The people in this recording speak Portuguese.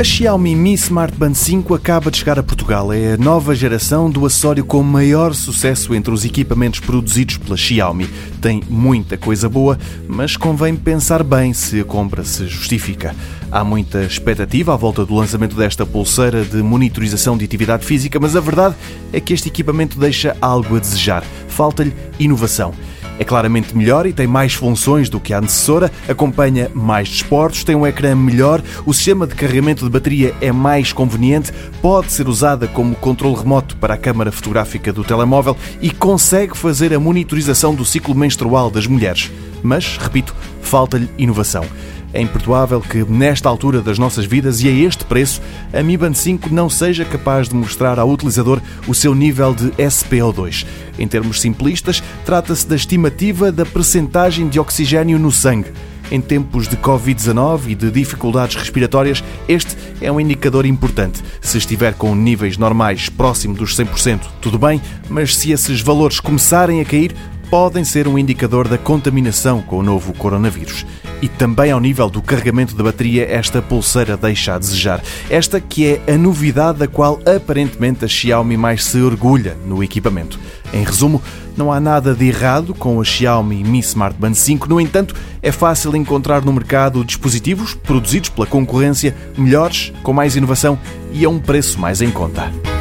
A Xiaomi Mi Smart Band 5 acaba de chegar a Portugal. É a nova geração do acessório com maior sucesso entre os equipamentos produzidos pela Xiaomi. Tem muita coisa boa, mas convém pensar bem se a compra se justifica. Há muita expectativa à volta do lançamento desta pulseira de monitorização de atividade física, mas a verdade é que este equipamento deixa algo a desejar. Falta-lhe inovação. É claramente melhor e tem mais funções do que a antecessora, acompanha mais desportos, tem um ecrã melhor, o sistema de carregamento de bateria é mais conveniente, pode ser usada como controle remoto para a câmara fotográfica do telemóvel e consegue fazer a monitorização do ciclo menstrual das mulheres. Mas, repito, falta-lhe inovação. É imperdoável que, nesta altura das nossas vidas e a este preço, a Mi Band 5 não seja capaz de mostrar ao utilizador o seu nível de SpO2. Em termos simplistas, trata-se da estimativa da percentagem de oxigênio no sangue. Em tempos de Covid-19 e de dificuldades respiratórias, este é um indicador importante. Se estiver com níveis normais próximo dos 100%, tudo bem, mas se esses valores começarem a cair, podem ser um indicador da contaminação com o novo coronavírus. E também ao nível do carregamento da bateria, esta pulseira deixa a desejar. Esta que é a novidade da qual aparentemente a Xiaomi mais se orgulha no equipamento. Em resumo, não há nada de errado com a Xiaomi Mi Smart Band 5, no entanto, é fácil encontrar no mercado dispositivos produzidos pela concorrência, melhores, com mais inovação e a um preço mais em conta.